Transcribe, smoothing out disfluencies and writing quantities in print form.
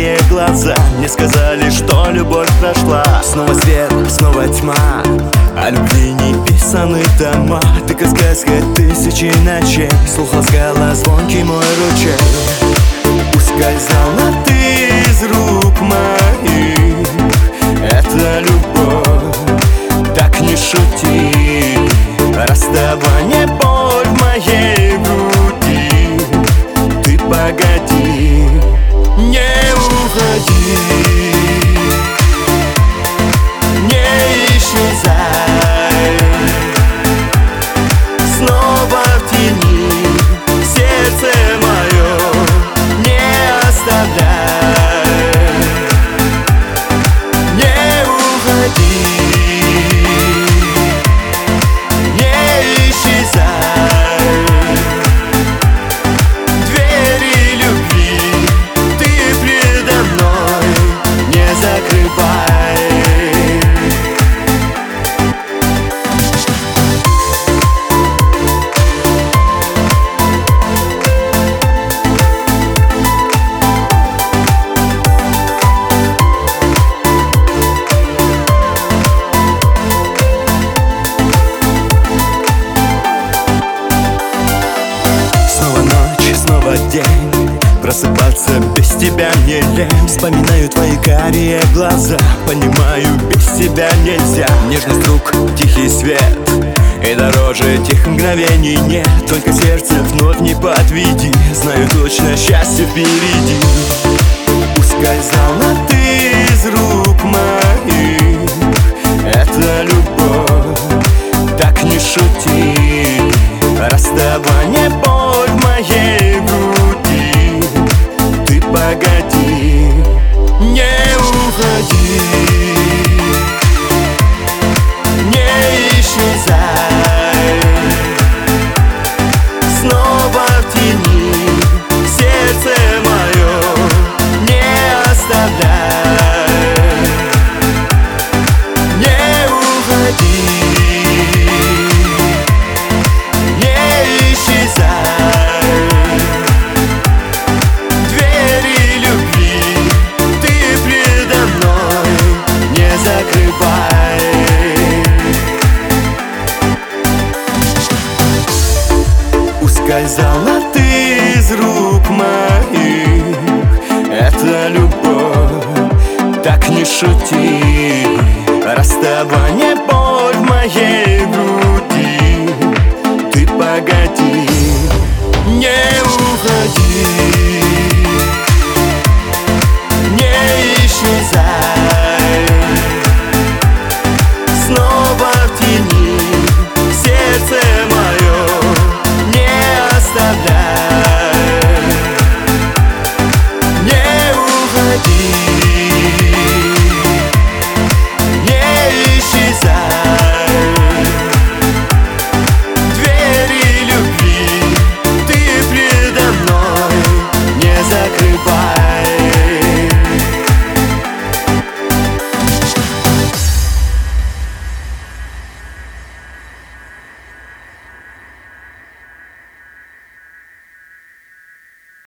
карие глаза мне сказали, что любовь прошла. Снова свет, снова тьма, о любви не писаны тома. Ты как сказка тысячи ночей, слух ласкала звонкий мой ручей. Ускользала ты из рук моих, это любовь, так не шути. Расставание, боль в моей груди. Ты погоди, не уходи, не исчезай. Снова в тени сердце мое не оставляй. Не уходи, день. Просыпаться без тебя мне лень. Вспоминаю твои карие глаза, понимаю, без тебя нельзя. Нежность рук, тихий свет, и дороже тех мгновений нет. Только сердце вновь не подведи, знаю точно, счастье впереди. Ускользала ты из рук моих, это любовь, так не шути. Расставание, боль в моей груди. Ты погоди, не уходи, не исчезай. Снова в тени сердце мое не оставляй. Не уходи, ускользала ты из рук моих, это любовь, так не шути. Расставание, боль в моей груди. Ты погоди, не уходи.